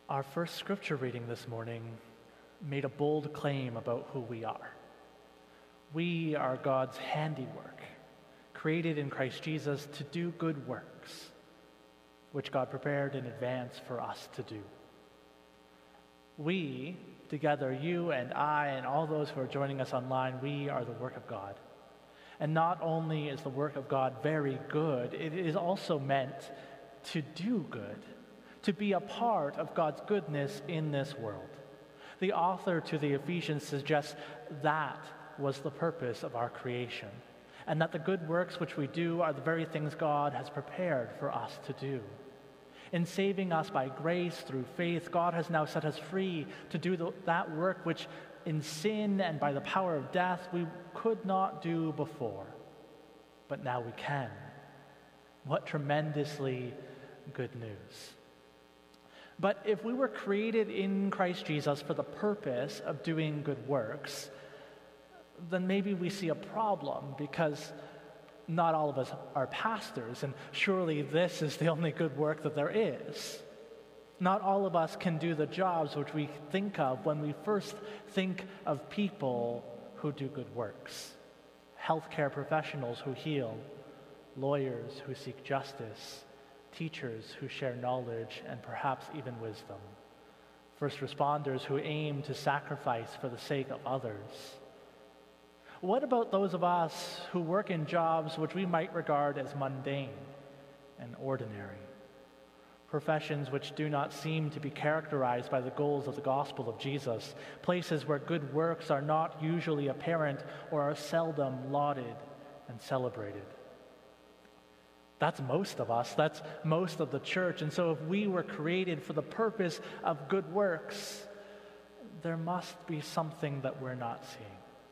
Our first scripture reading this morning made a bold claim about who we are. We are God's handiwork, created in Christ Jesus to do good works, which God prepared in advance for us to do. We, together, you and I and all those who are joining us online, we are the work of God. And not only is the work of God very good, it is also meant to do good, to be a part of God's goodness in this world. The author to the Ephesians suggests that was the purpose of our creation, and that the good works which we do are the very things God has prepared for us to do. In saving us by grace through faith, God has now set us free to do that work which in sin and by the power of death we could not do before, but now we can. What tremendously good news. But if we were created in Christ Jesus for the purpose of doing good works, then maybe we see a problem, because not all of us are pastors, and surely this is the only good work that there is. Not all of us can do the jobs which we think of when we first think of people who do good works. Healthcare professionals who heal, lawyers who seek justice, teachers who share knowledge and perhaps even wisdom, first responders who aim to sacrifice for the sake of others. What about those of us who work in jobs which we might regard as mundane and ordinary? Professions which do not seem to be characterized by the goals of the gospel of Jesus, places where good works are not usually apparent or are seldom lauded and celebrated. That's most of us. That's most of the church. And so if we were created for the purpose of good works, there must be something that we're not seeing.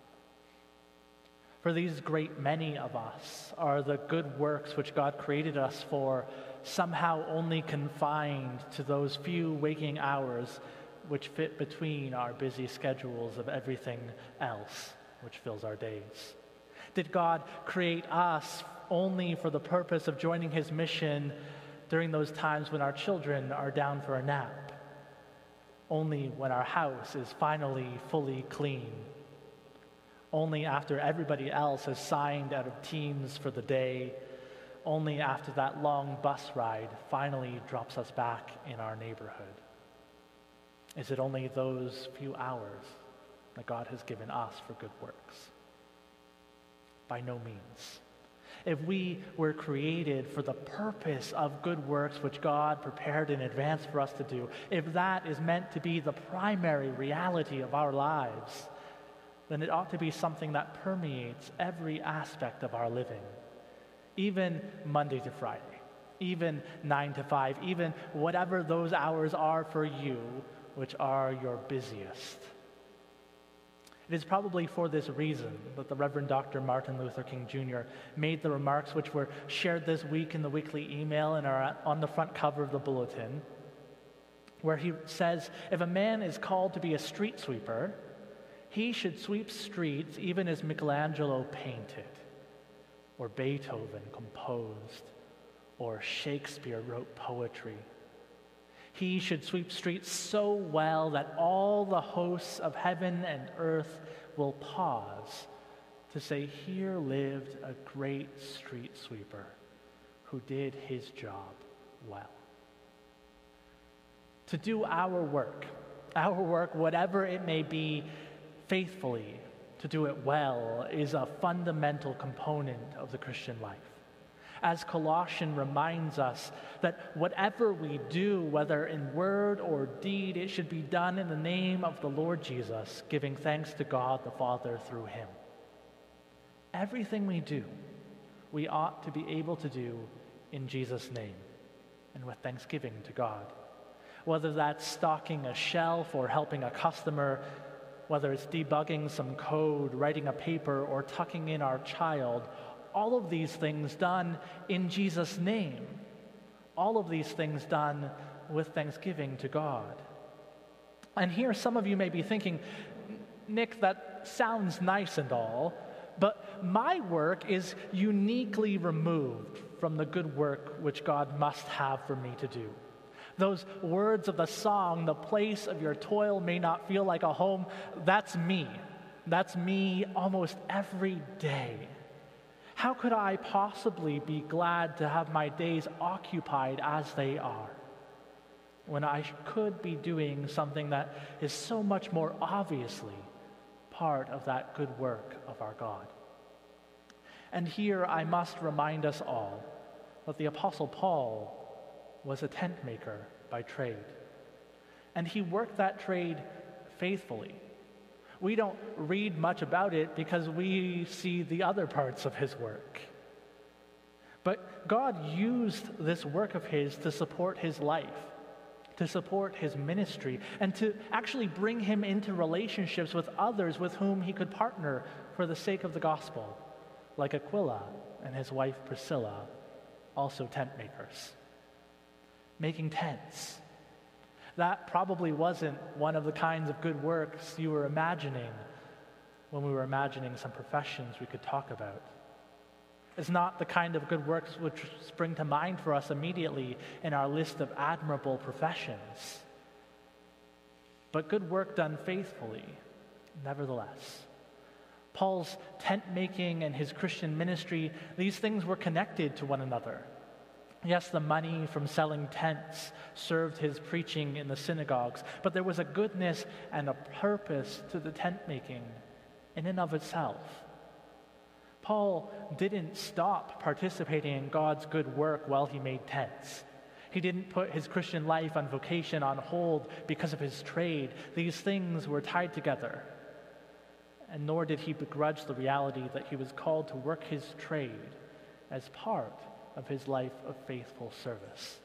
For these great many of us are the good works which God created us for somehow only confined to those few waking hours which fit between our busy schedules of everything else which fills our days? Did God create us only for the purpose of joining his mission during those times when our children are down for a nap? Only when our house is finally fully clean? Only after everybody else has signed out of Teams for the day? Only after that long bus ride finally drops us back in our neighborhood? Is it only those few hours that God has given us for good works? By no means. If we were created for the purpose of good works which God prepared in advance for us to do, if that is meant to be the primary reality of our lives, then it ought to be something that permeates every aspect of our living, even Monday to Friday, even 9 to 5, even whatever those hours are for you, which are your busiest. It is probably for this reason that the Reverend Dr. Martin Luther King Jr. made the remarks which were shared this week in the weekly email and are on the front cover of the bulletin, where he says, if a man is called to be a street sweeper, he should sweep streets even as Michelangelo painted, or Beethoven composed, or Shakespeare wrote poetry. He should sweep streets so well that all the hosts of heaven and earth will pause to say, here lived a great street sweeper who did his job well. To do our work, whatever it may be, faithfully, to do it well, is a fundamental component of the Christian life. As Colossians reminds us that whatever we do, whether in word or deed, it should be done in the name of the Lord Jesus, giving thanks to God the Father through him. Everything we do, we ought to be able to do in Jesus' name and with thanksgiving to God. Whether that's stocking a shelf or helping a customer, whether it's debugging some code, writing a paper, or tucking in our child, all of these things done in Jesus' name. All of these things done with thanksgiving to God. And here some of you may be thinking, Nick, that sounds nice and all, but my work is uniquely removed from the good work which God must have for me to do. Those words of the song, "The place of your toil may not feel like a home," that's me. That's me almost every day. How could I possibly be glad to have my days occupied as they are, when I could be doing something that is so much more obviously part of that good work of our God? And here I must remind us all that the Apostle Paul was a tent maker by trade, and he worked that trade faithfully. We don't read much about it because we see the other parts of his work. But God used this work of his to support his life, to support his ministry, and to actually bring him into relationships with others with whom he could partner for the sake of the gospel, like Aquila and his wife Priscilla, also tent makers. Making tents. That probably wasn't one of the kinds of good works you were imagining when we were imagining some professions we could talk about. It's not the kind of good works which spring to mind for us immediately in our list of admirable professions. But good work done faithfully, nevertheless. Paul's tent making and his Christian ministry, these things were connected to one another. Yes, the money from selling tents served his preaching in the synagogues, but there was a goodness and a purpose to the tent making in and of itself. Paul didn't stop participating in God's good work while he made tents. He didn't put his Christian life and vocation on hold because of his trade. These things were tied together. And nor did he begrudge the reality that he was called to work his trade as part of his life of faithful service.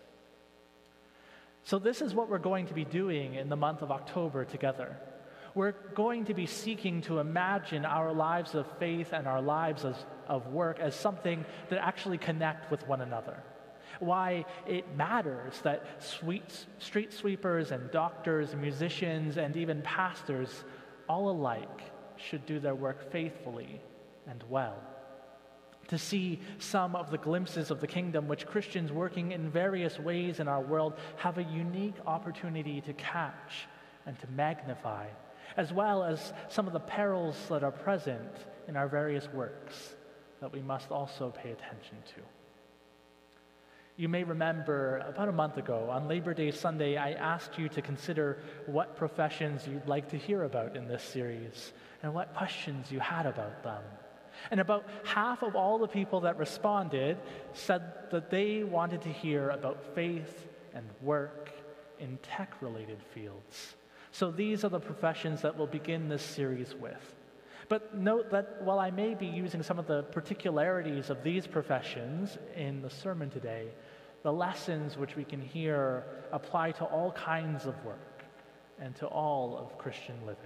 So this is what we're going to be doing in the month of October together. We're going to be seeking to imagine our lives of faith and our lives of work as something that actually connect with one another. Why it matters that street sweepers and doctors and musicians and even pastors, all alike, should do their work faithfully and well. To see some of the glimpses of the kingdom which Christians working in various ways in our world have a unique opportunity to catch and to magnify, as well as some of the perils that are present in our various works that we must also pay attention to. You may remember about a month ago, on Labor Day Sunday, I asked you to consider what professions you'd like to hear about in this series and what questions you had about them. And about half of all the people that responded said that they wanted to hear about faith and work in tech-related fields. So these are the professions that we'll begin this series with. But note that while I may be using some of the particularities of these professions in the sermon today, the lessons which we can hear apply to all kinds of work and to all of Christian living.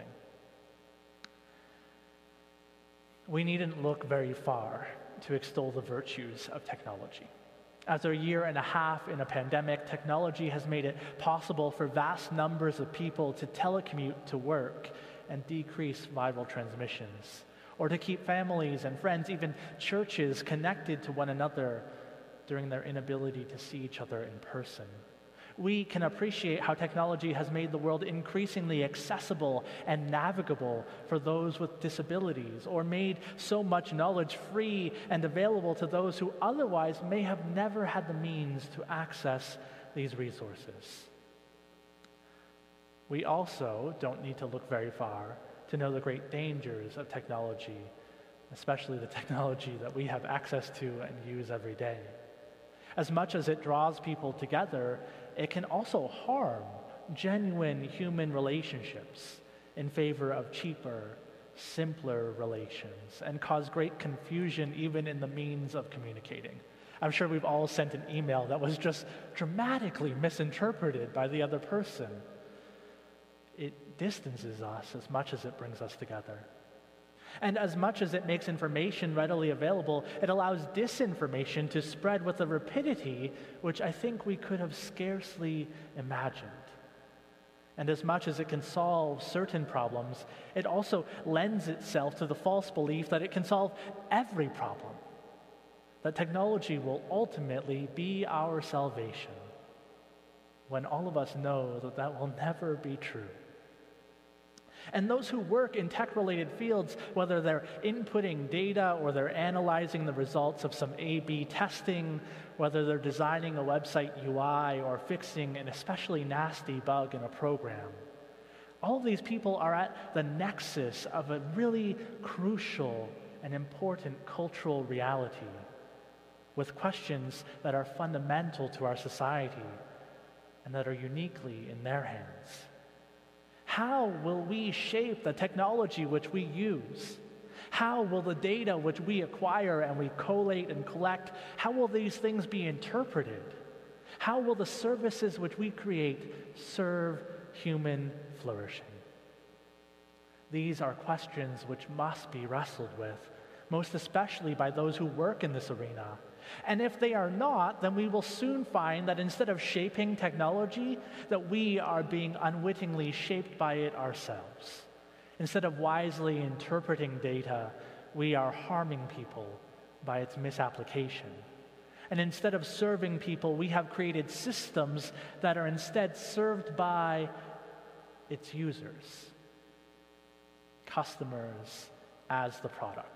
We needn't look very far to extol the virtues of technology. After a year and a half in a pandemic, technology has made it possible for vast numbers of people to telecommute to work and decrease viral transmissions, or to keep families and friends, even churches, connected to one another during their inability to see each other in person. We can appreciate how technology has made the world increasingly accessible and navigable for those with disabilities, or made so much knowledge free and available to those who otherwise may have never had the means to access these resources. We also don't need to look very far to know the great dangers of technology, especially the technology that we have access to and use every day. As much as it draws people together, it can also harm genuine human relationships in favor of cheaper, simpler relations, and cause great confusion even in the means of communicating. I'm sure we've all sent an email that was just dramatically misinterpreted by the other person. It distances us as much as it brings us together. And as much as it makes information readily available, it allows disinformation to spread with a rapidity which I think we could have scarcely imagined. And as much as it can solve certain problems, it also lends itself to the false belief that it can solve every problem, that technology will ultimately be our salvation. when all of us know that that will never be true. And those who work in tech-related fields, whether they're inputting data or they're analyzing the results of some A/B testing, whether they're designing a website UI or fixing an especially nasty bug in a program, all of these people are at the nexus of a really crucial and important cultural reality with questions that are fundamental to our society and that are uniquely in their hands. How will we shape the technology which we use? How will the data which we acquire and we collate and collect, how will these things be interpreted? How will the services which we create serve human flourishing? These are questions which must be wrestled with, most especially by those who work in this arena. And if they are not, then we will soon find that instead of shaping technology, that we are being unwittingly shaped by it ourselves. Instead of wisely interpreting data, we are harming people by its misapplication. And instead of serving people, we have created systems that are instead served by its users, customers as the product.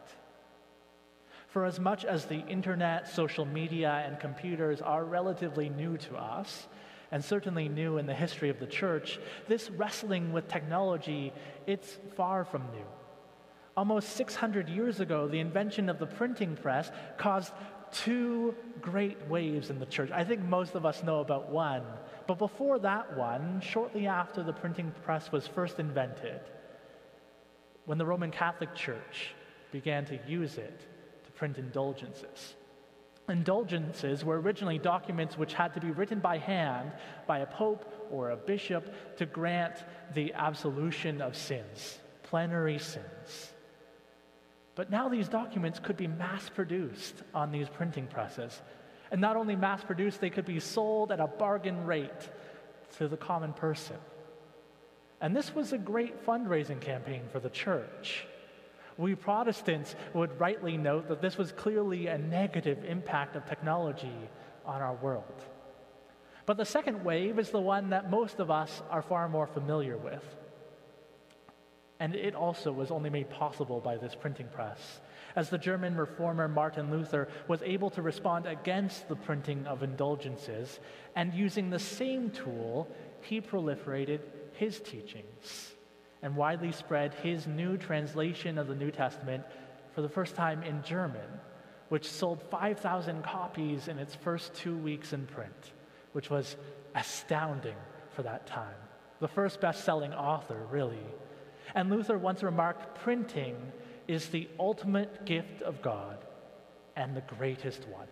For as much as the internet, social media, and computers are relatively new to us, and certainly new in the history of the church, this wrestling with technology, it's far from new. Almost 600 years ago, the invention of the printing press caused two great waves in the church. I think most of us know about one, but before that one, shortly after the printing press was first invented, when the Roman Catholic Church began to use it, print indulgences. Indulgences were originally documents which had to be written by hand by a pope or a bishop to grant the absolution of sins, plenary sins. But now these documents could be mass-produced on these printing presses. And not only mass-produced, they could be sold at a bargain rate to the common person. And this was a great fundraising campaign for the church. We Protestants would rightly note that this was clearly a negative impact of technology on our world. But the second wave is the one that most of us are far more familiar with. And it also was only made possible by this printing press, as the German reformer Martin Luther was able to respond against the printing of indulgences, and using the same tool, he proliferated his teachings and widely spread his new translation of the New Testament for the first time in German, which sold 5,000 copies in its first 2 weeks in print, which was astounding for that time. The first best-selling author, really. And Luther once remarked, printing is the ultimate gift of God and the greatest one.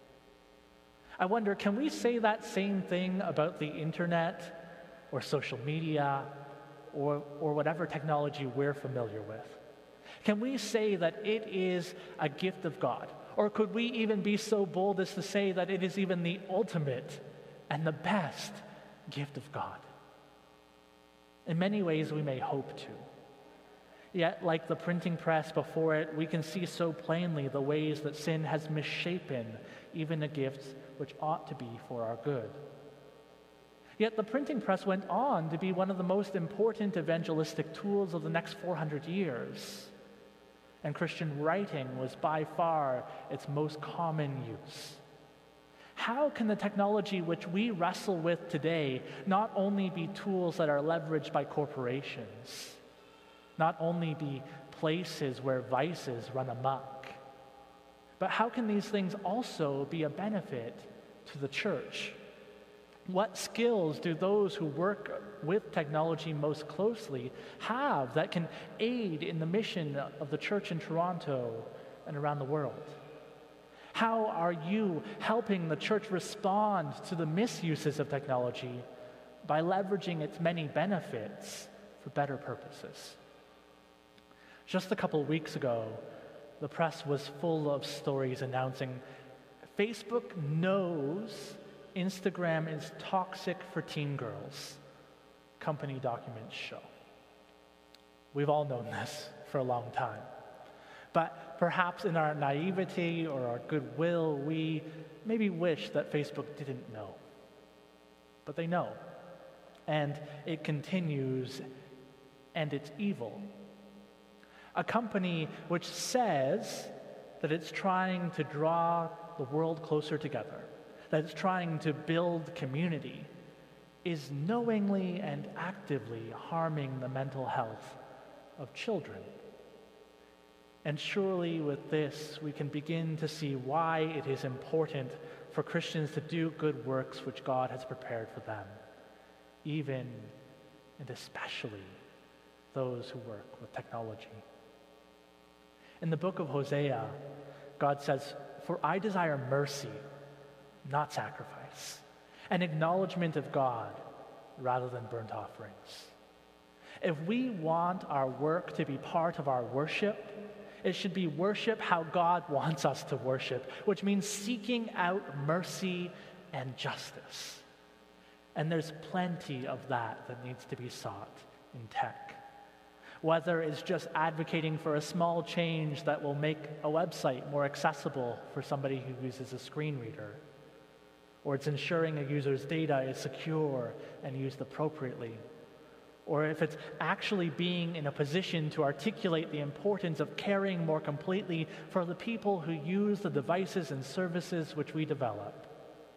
I wonder, can we say that same thing about the internet or social media or whatever technology we're familiar with? Can we say that it is a gift of God? Or could we even be so bold as to say that it is even the ultimate and the best gift of God? In many ways, we may hope to. Yet, like the printing press before it, we can see so plainly the ways that sin has misshapen even the gifts which ought to be for our good. Yet the printing press went on to be one of the most important evangelistic tools of the next 400 years. And Christian writing was by far its most common use. How can the technology which we wrestle with today not only be tools that are leveraged by corporations, not only be places where vices run amok, but how can these things also be a benefit to the church? What skills do those who work with technology most closely have that can aid in the mission of the church in Toronto and around the world? How are you helping the church respond to the misuses of technology by leveraging its many benefits for better purposes? Just a couple weeks ago, the press was full of stories announcing Facebook knows Instagram is toxic for teen girls, company documents show. We've all known this for a long time. But perhaps in our naivety or our goodwill, we maybe wish that Facebook didn't know. but they know. And it continues, and it's evil. A company which says that it's trying to draw the world closer together, that it's trying to build community, is knowingly and actively harming the mental health of children. And surely with this, we can begin to see why it is important for Christians to do good works which God has prepared for them, even and especially those who work with technology. In the book of Hosea, God says, "For I desire mercy, not sacrifice, an acknowledgement of God rather than burnt offerings." If we want our work to be part of our worship, it should be worship how God wants us to worship, which means seeking out mercy and justice. And there's plenty of that needs to be sought in tech. Whether it's just advocating for a small change that will make a website more accessible for somebody who uses a screen reader, or it's ensuring a user's data is secure and used appropriately, or if it's actually being in a position to articulate the importance of caring more completely for the people who use the devices and services which we develop.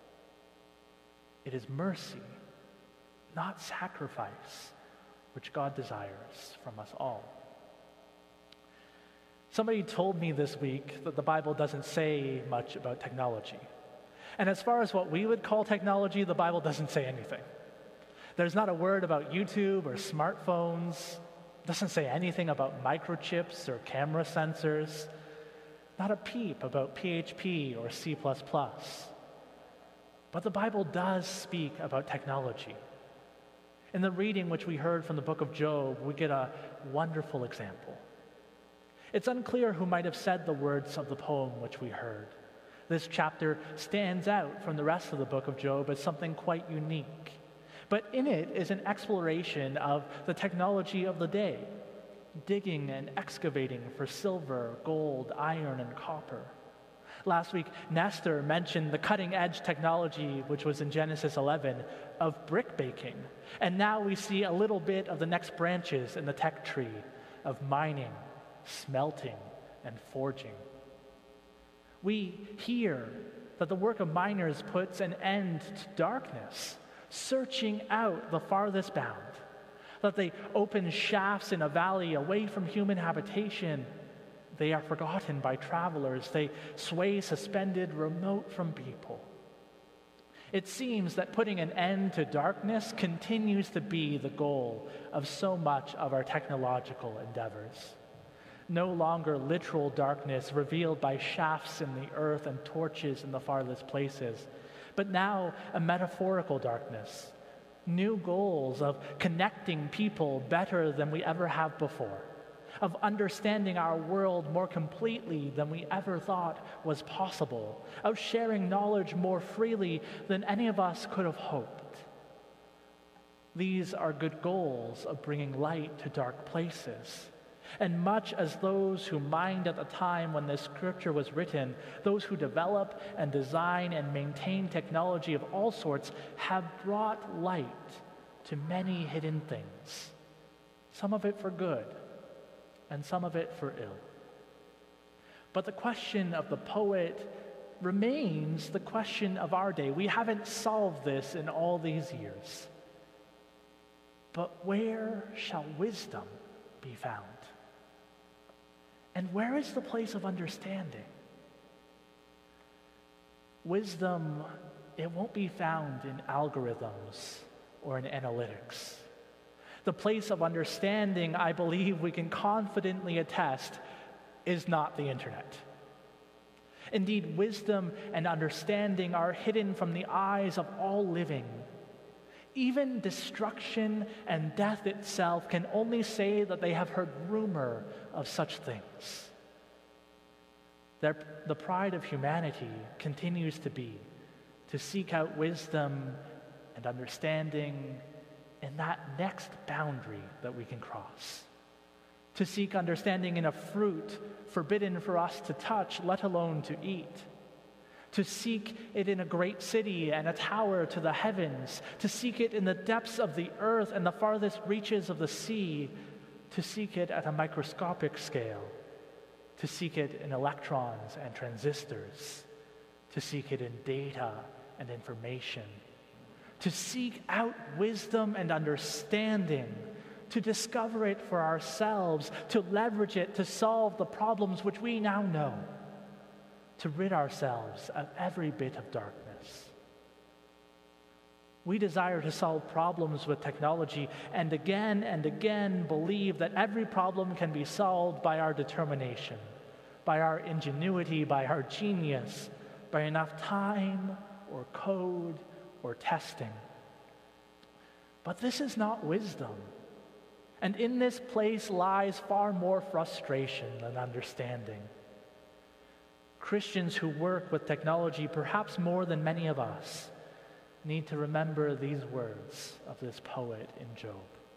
It is mercy, not sacrifice, which God desires from us all. Somebody told me this week that the Bible doesn't say much about technology. And as far as what we would call technology, the Bible doesn't say anything. There's not a word about YouTube or smartphones. It doesn't say anything about microchips or camera sensors. Not a peep about PHP or C++. But the Bible does speak about technology. In the reading which we heard from the book of Job, we get a wonderful example. It's unclear who might have said the words of the poem which we heard. This chapter stands out from the rest of the book of Job as something quite unique. But in it is an exploration of the technology of the day, digging and excavating for silver, gold, iron, and copper. Last week, Nestor mentioned the cutting-edge technology, which was in Genesis 11, of brick baking. And now we see a little bit of the next branches in the tech tree of mining, smelting, and forging. We hear that the work of miners puts an end to darkness, searching out the farthest bound, that they open shafts in a valley away from human habitation. They are forgotten by travelers. They sway suspended, remote from people. It seems that putting an end to darkness continues to be the goal of so much of our technological endeavors. No longer literal darkness revealed by shafts in the earth and torches in the farthest places, but now a metaphorical darkness. New goals of connecting people better than we ever have before, of understanding our world more completely than we ever thought was possible, of sharing knowledge more freely than any of us could have hoped. These are good goals of bringing light to dark places. And much as those who mined at the time when this scripture was written, those who develop and design and maintain technology of all sorts have brought light to many hidden things, some of it for good, and some of it for ill. But the question of the poet remains the question of our day. We haven't solved this in all these years. But where shall wisdom be found? And where is the place of understanding? Wisdom, it won't be found in algorithms or in analytics. The place of understanding, I believe we can confidently attest, is not the internet. Indeed, wisdom and understanding are hidden from the eyes of all living. Even destruction and death itself can only say that they have heard rumor of such things. The pride of humanity continues to be to seek out wisdom and understanding in that next boundary that we can cross. To seek understanding in a fruit forbidden for us to touch, let alone to eat. to seek it in a great city and a tower to the heavens, to seek it in the depths of the earth and the farthest reaches of the sea, to seek it at a microscopic scale, to seek it in electrons and transistors, to seek it in data and information, to seek out wisdom and understanding, to discover it for ourselves, to leverage it to solve the problems which we now know, to rid ourselves of every bit of darkness. We desire to solve problems with technology and again believe that every problem can be solved by our determination, by our ingenuity, by our genius, by enough time or code or testing. But this is not wisdom. And in this place lies far more frustration than understanding. Christians who work with technology, perhaps more than many of us, need to remember these words of this poet in Job.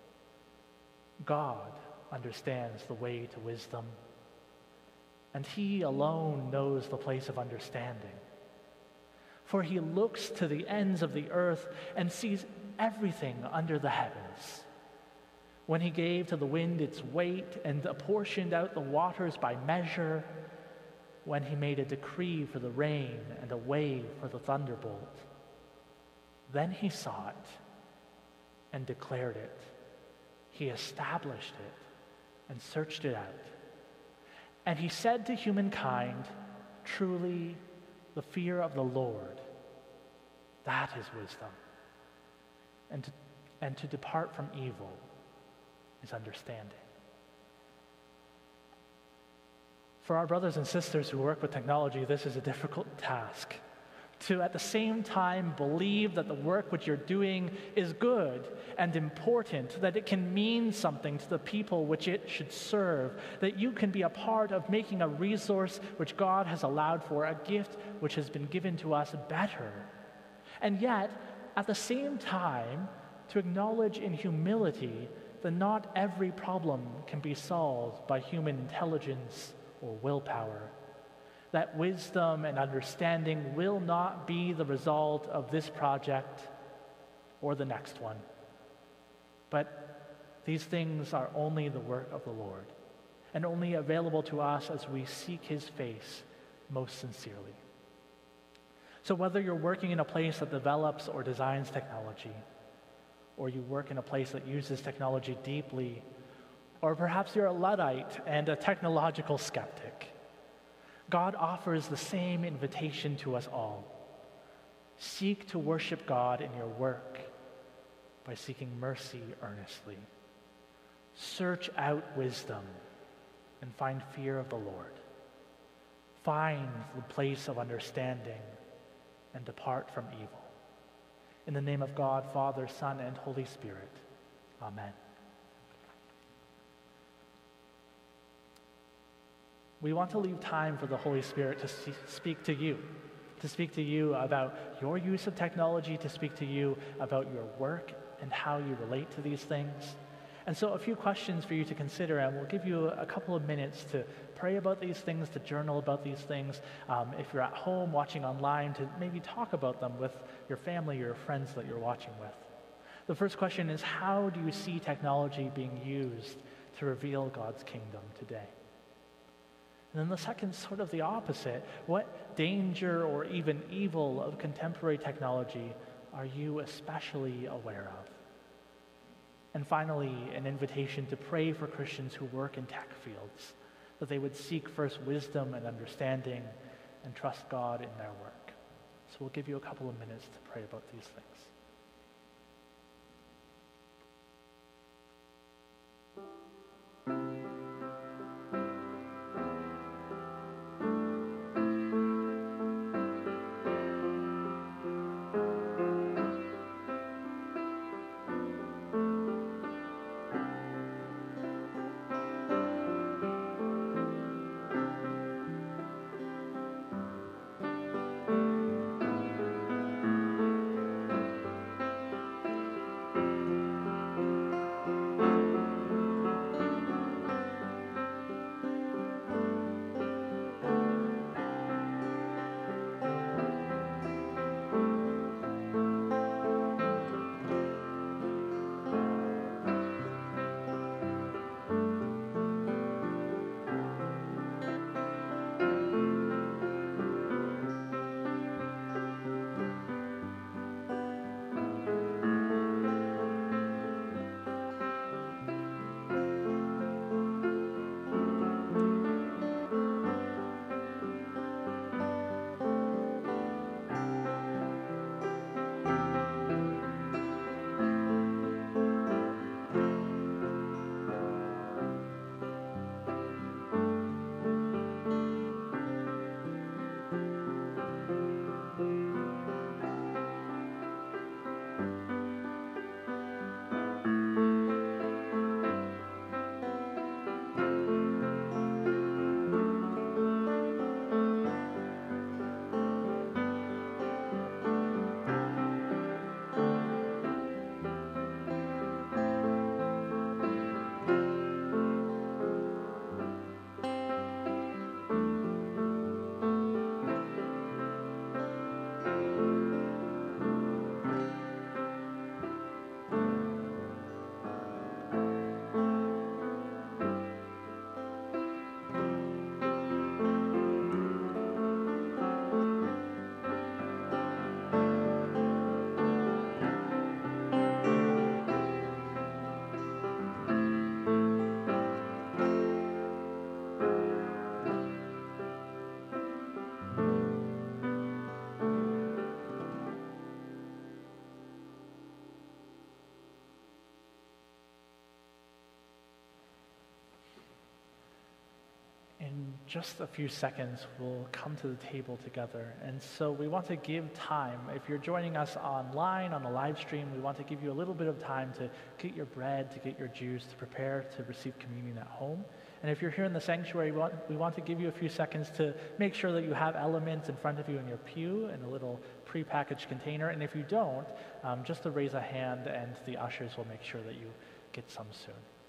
God understands the way to wisdom, and he alone knows the place of understanding. For he looks to the ends of the earth and sees everything under the heavens. When he gave to the wind its weight and apportioned out the waters by measure, when he made a decree for the rain and a way for the thunderbolt, then he saw it and declared it. He established it and searched it out. And he said to humankind, truly, the fear of the Lord, that is wisdom. And to depart from evil is understanding. For our brothers and sisters who work with technology, this is a difficult task. To at the same time believe that the work which you're doing is good and important, that it can mean something to the people which it should serve, that you can be a part of making a resource which God has allowed for, a gift which has been given to us better. And yet, at the same time, to acknowledge in humility that not every problem can be solved by human intelligence or willpower, that wisdom and understanding will not be the result of this project or the next one. But these things are only the work of the Lord, and only available to us as we seek his face most sincerely. So whether you're working in a place that develops or designs technology, or you work in a place that uses technology deeply, or perhaps you're a Luddite and a technological skeptic, God offers the same invitation to us all. Seek to worship God in your work by seeking mercy earnestly. Search out wisdom and find fear of the Lord. Find the place of understanding and depart from evil. In the name of God, Father, Son, and Holy Spirit. Amen. We want to leave time for the Holy Spirit to speak to you about your use of technology, to speak to you about your work and how you relate to these things. And so a few questions for you to consider, and we'll give you a couple of minutes to pray about these things, to journal about these things. If you're at home watching online, to maybe talk about them with your family or your friends that you're watching with. The first question is, how do you see technology being used to reveal God's kingdom today? And then the second is sort of the opposite. What danger or even evil of contemporary technology are you especially aware of? And finally, an invitation to pray for Christians who work in tech fields, that they would seek first wisdom and understanding and trust God in their work. So we'll give you a couple of minutes to pray about these things. just a few seconds, we'll come to the table together. And so we want to give time. If you're joining us online on the live stream, we want to give you a little bit of time to get your bread, to get your juice, to prepare to receive communion at home. And if you're here in the sanctuary, we want to give you a few seconds to make sure that you have elements in front of you in your pew in a little prepackaged container. And if you don't, just to raise a hand and the ushers will make sure that you get some soon.